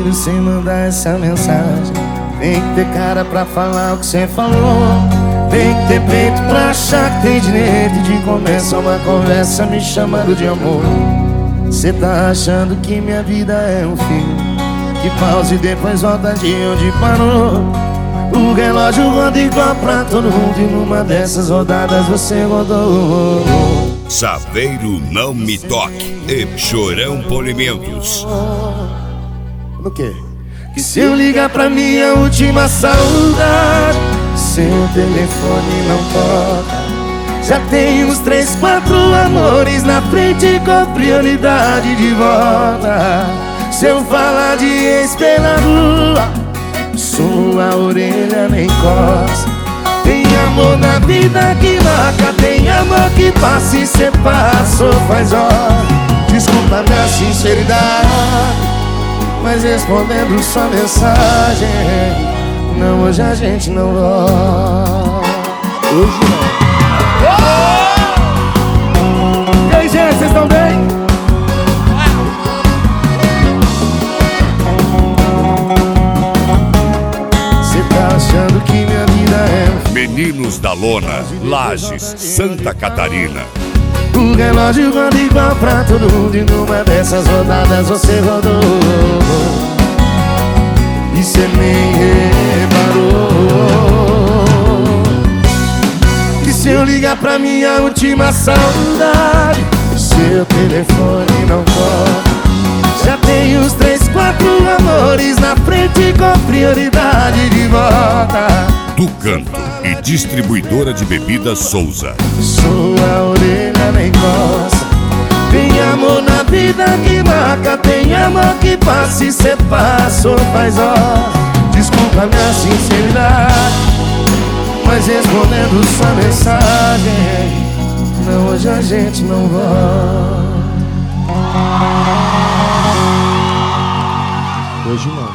sumido sem mandar essa mensagem. Tem que ter cara pra falar o que cê falou. Tem que ter peito pra achar que tem direito de começar uma conversa me chamando de amor. Cê tá achando que minha vida é um filme que pausa e depois volta de onde parou. O relógio roda igual pra todo mundo e numa dessas rodadas você rodou. Saveiro Não Me Toque e Chorão Polimentos. No quê? Que se eu ligar pra minha última saudade, seu telefone não toca. Já tem uns 3, 4 amores na frente com prioridade de volta. Se eu falar de ex pela rua, sua orelha nem coça. Tem amor na vida que marca, tem amor que passa e cê passou faz hora. Desculpa minha sinceridade, mas respondendo sua mensagem, não, hoje a gente não volta. Hoje não. E aí, gente, vocês estão bem? Cê tá achando que minha vida é um Meninos da Lona, Lages, Santa Catarina. O relógio roda igual pra todo mundo e numa dessas rodadas você rodou. E cê nem reparou que se eu ligar pra minha última saudade, seu telefone não toca. Já tem uns 3, 4 amores na frente com prioridade de volta. Do Canto e distribuidora de bebidas Souza. Sua orelha nem coça. Tem amor na vida que marca, tem amor que passa e cê passou faz hora. Desculpa minha sinceridade, mas respondendo sua mensagem, não, hoje a gente não volta. Hoje não.